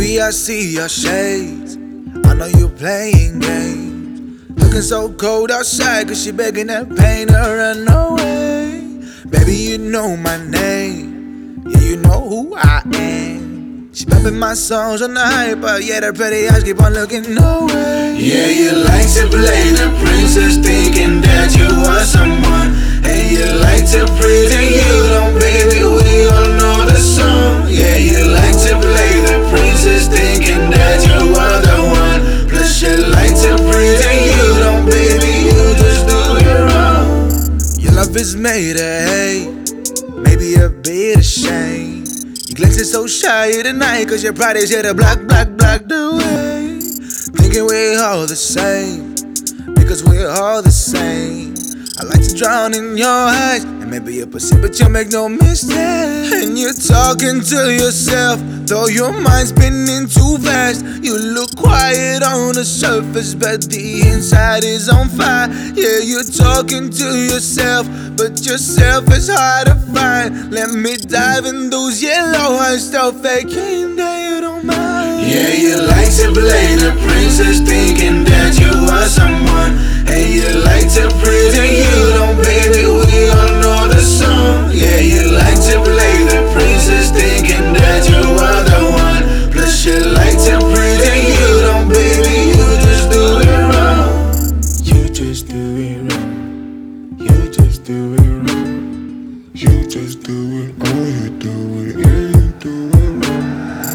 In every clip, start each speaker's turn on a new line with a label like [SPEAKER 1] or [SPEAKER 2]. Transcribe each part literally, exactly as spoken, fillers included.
[SPEAKER 1] Baby, I see your shades. I know you playing games. Looking so cold outside, cause she begging that pain to run away. Baby, you know my name. Yeah, you know who I am. She bumping my songs on the hyper. Yeah, the pretty eyes keep on looking away.
[SPEAKER 2] Yeah, you like to play the princess, thinking that you are someone. And you like to pretend you don't, baby, we all know the song. Yeah, you like to play the princess, thinking that you are the one. Plus you like to pretend you don't, baby, you just do it wrong.
[SPEAKER 1] Your love is made of hate, maybe a bit of shame. You glitzy so shy tonight, cause your pride is here to block, block, block the way. Thinking we're all the same, because we're all the same. I like to drown in your eyes, and maybe you're pussy, but you make no mistake. And you're talking to yourself, though your mind's spinning too fast. You look quiet on the surface, but the inside is on fire. Yeah, you're talking to yourself, but yourself is hard to find. Let me dive in those yellow eyes, stop faking that you don't mind.
[SPEAKER 2] Yeah, you like to play the princess, thinking that you are someone. And you like to pretend you don't, baby, we all know the song. Yeah, you like to play the princess, thinking that you are the one. Plus you like to pretend you don't, baby, you just do it wrong. You just do it wrong. You just do it wrong. You just do it, oh you do it, yeah you do it wrong.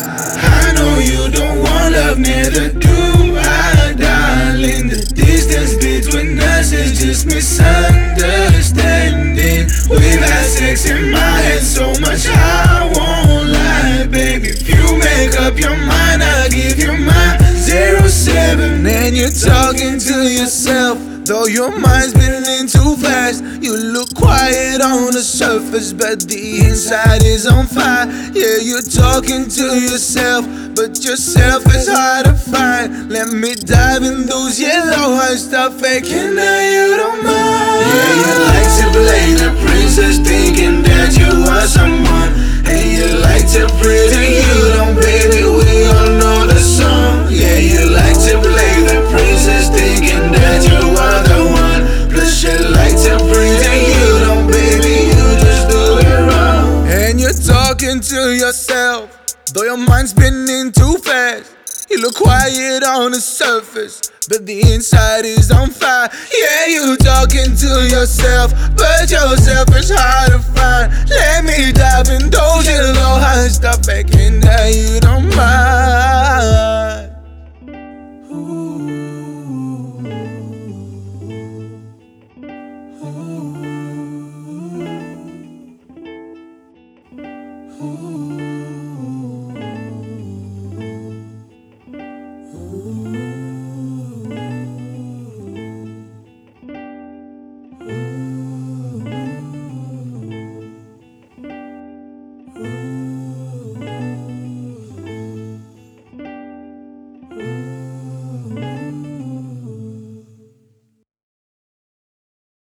[SPEAKER 2] I know you don't want love, neither do I, darling. The distance between us is just misunderstanding. We've had sex in my head so much I won't lie, baby. If you make up your mind, I'll give you my zero seven.
[SPEAKER 1] And you're talking to yourself, though your mind's spinning too fast. You look quiet on the surface, but the inside is on fire. Yeah, you're talking to yourself, but yourself is hard to find. Let me dive in those yellow eyes, stop faking that you don't mind.
[SPEAKER 2] Yeah, you like to play the princess, thinking that you are someone. And you like to pretend you don't, baby, we all know the song. Yeah, you like to play the princess, thinking that you are the one. Plus you like to pretend you don't, baby, you just do it wrong.
[SPEAKER 1] And you're talking to yourself, though your mind's spinning too fast. You look quiet on the surface, but the inside is on fire. Yeah, you talking to yourself, but yourself is hard to find. Let me dive in those yellow eyes, stop faking that you don't mind.